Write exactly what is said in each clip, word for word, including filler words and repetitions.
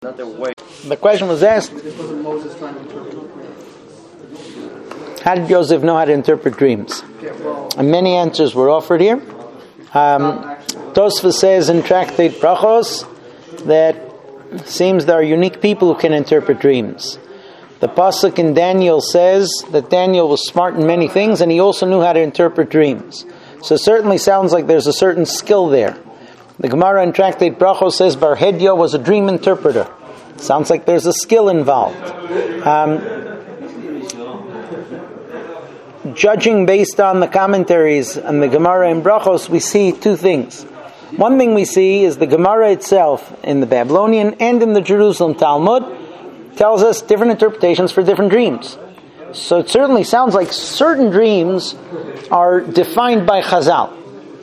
The question was asked, how did Yosef know how to interpret dreams? And many answers were offered here. Um, Tosfos says in Tractate Brachos that it seems there are unique people who can interpret dreams. The pasuk in Daniel says that Daniel was smart in many things and he also knew how to interpret dreams. So it certainly sounds like there's a certain skill there. The Gemara in Tractate Brachos says Bar Hedya was a dream interpreter. Sounds like there's a skill involved. Um, judging based on the commentaries and the Gemara in Brachos, we see two things. One thing we see is the Gemara itself in the Babylonian and in the Jerusalem Talmud tells us different interpretations for different dreams. So it certainly sounds like certain dreams are defined by Chazal.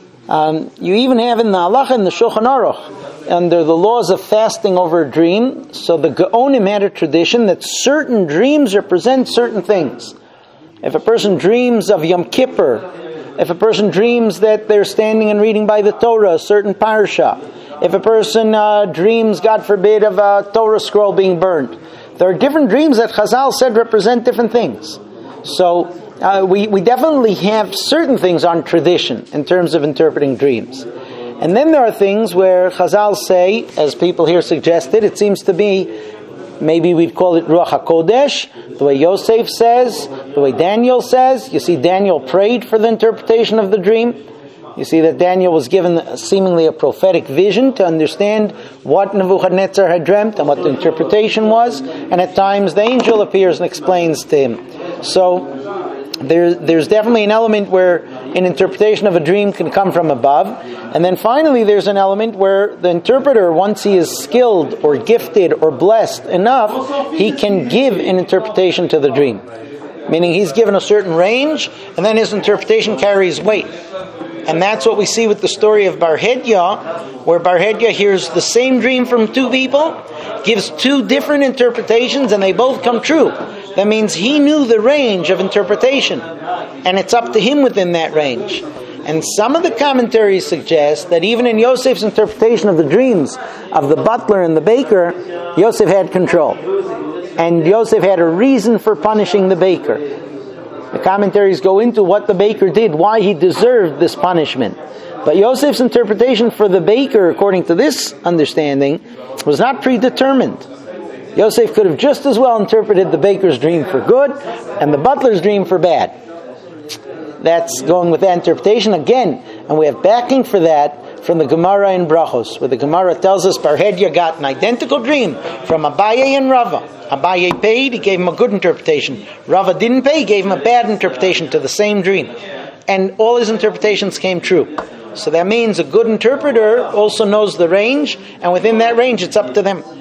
Um, you even have in the Halacha in the Shulchan Aruch, under the laws of fasting over a dream, so the Gaonim had a tradition that certain dreams represent certain things. If a person dreams of Yom Kippur, if a person dreams that they're standing and reading by the Torah, a certain parsha, if a person uh, dreams, God forbid, of a Torah scroll being burned, there are different dreams that Chazal said represent different things. So uh, we, we definitely have certain things on tradition in terms of interpreting dreams. And then there are things where Chazal say, as people here suggested, it seems to be, maybe we'd call it Ruach HaKodesh, the way Yosef says, the way Daniel says. You see, Daniel prayed for the interpretation of the dream. You see that Daniel was given seemingly a prophetic vision to understand what Nebuchadnezzar had dreamt and what the interpretation was. And at times the angel appears and explains to him. So there, there's definitely an element where an interpretation of a dream can come from above. And then finally there's an element where the interpreter, once he is skilled or gifted or blessed enough, he can give an interpretation to the dream. Meaning he's given a certain range and then his interpretation carries weight. And that's what we see with the story of Bar Hedya, where Bar Hedya hears the same dream from two people, gives two different interpretations, and they both come true. That means he knew the range of interpretation, and it's up to him within that range. And some of the commentaries suggest that even in Yosef's interpretation of the dreams of the butler and the baker, Yosef had control. And Yosef had a reason for punishing the baker. The commentaries go into what the baker did, why he deserved this punishment. But Yosef's interpretation for the baker, according to this understanding, was not predetermined. Yosef could have just as well interpreted the baker's dream for good and the butler's dream for bad. That's going with that interpretation again. And we have backing for that from the Gemara in Brachos, where the Gemara tells us Bar Hedya got an identical dream from Abaye and Rava. Abaye paid, he gave him a good interpretation. Rava didn't pay, he gave him a bad interpretation to the same dream. And all his interpretations came true. So that means a good interpreter also knows the range, and within that range it's up to them.